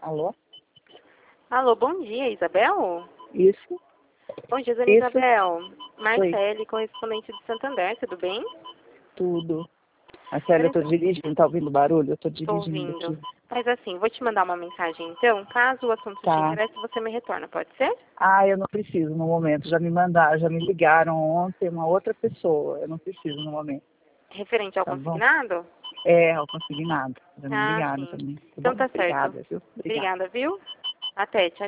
Alô? Alô, bom dia, Isabel? Isso? Bom dia, dona Isso? Isabel. Oi, Marcele, correspondente de Santander, tudo bem? tudo. Marcela, eu Dona tô dirigindo, tá ouvindo barulho? Eu tô Estou dirigindo ouvindo. aqui. Mas assim, vou te mandar uma mensagem então. Caso o assunto te Tá. interesse, você me retorna, pode ser? Ah, eu não preciso no momento. Já me mandaram, já me ligaram ontem, uma outra pessoa. Eu não preciso no momento, Referente ao tá bom? consignado? É, eu consegui nada. Já me Ah, ligaram sim. também. Tá Então bom? tá certo. Obrigada, viu? Obrigada. Obrigada, viu? Até, tchau.